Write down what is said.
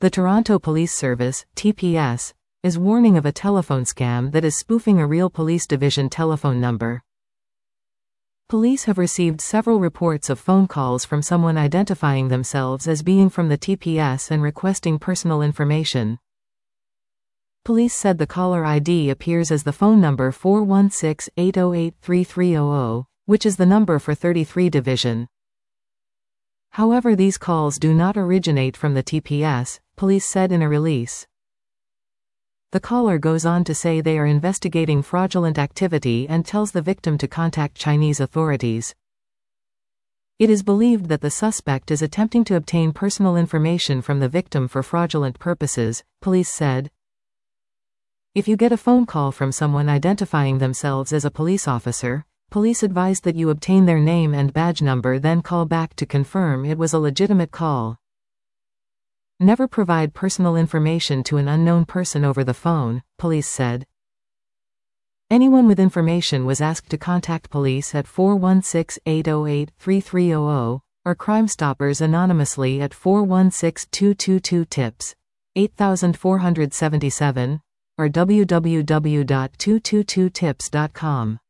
The Toronto Police Service, TPS, is warning of a telephone scam that is spoofing a real police division telephone number. Police have received several reports of phone calls from someone identifying themselves as being from the TPS and requesting personal information. Police said the caller ID appears as the phone number 416-808-3300, which is the number for 33 Division. However, these calls do not originate from the TPS, police said in a release. The caller goes on to say they are investigating fraudulent activity and tells the victim to contact Chinese authorities. It is believed that the suspect is attempting to obtain personal information from the victim for fraudulent purposes, police said. If you get a phone call from someone identifying themselves as a police officer, police advise that you obtain their name and badge number, then call back to confirm it was a legitimate call. Never provide personal information to an unknown person over the phone, police said. Anyone with information was asked to contact police at 416-808-3300, or Crime Stoppers anonymously at 416-222-TIPS, 8477, or www.222tips.com.